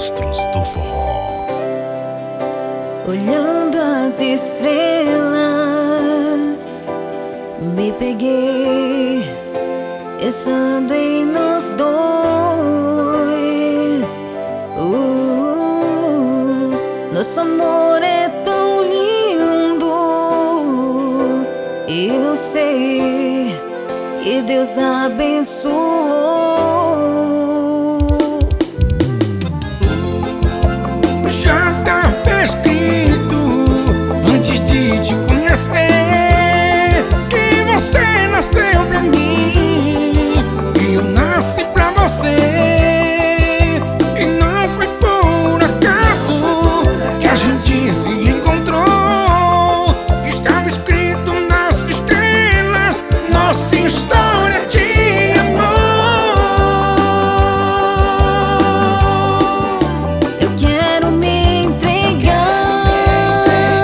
Maestros do Forró. Olhando as estrelas, me peguei, pensando em nós dois. Nosso amor é tão lindo. Eu sei que Deus abençoou. Já tá escrito antes de te conhecer que você nasceu pra mim e eu nasci pra você. E não foi por acaso que a gente se encontrou. Estava escrito nas estrelas nossa história de amor. Eu quero me entregar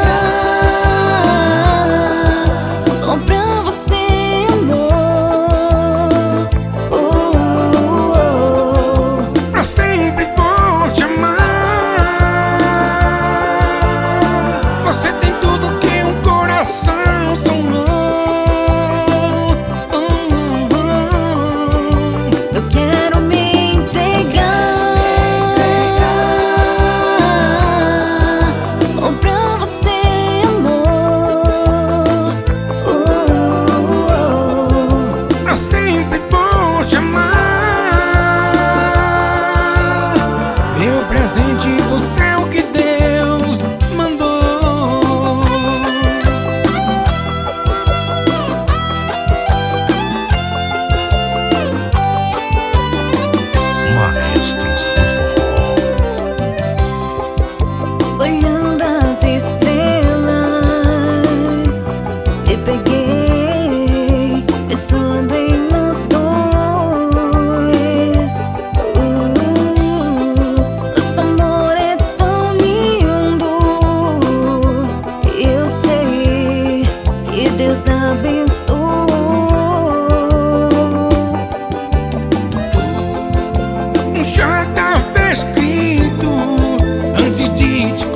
só pra você, amor. Pra sempre vou te amar. Você tem tudo que um coração sonhou. Eu quero me entregar só pra você, amor. Pra sempre vou te amar. Meu presente do céu que Deus mandou. Maestros do Forró. Olhando as estrelas, me peguei, pensando em nós dois. Nosso amor é tão lindo. Eu sei que Deus abençoou. Já tá escrito antes de te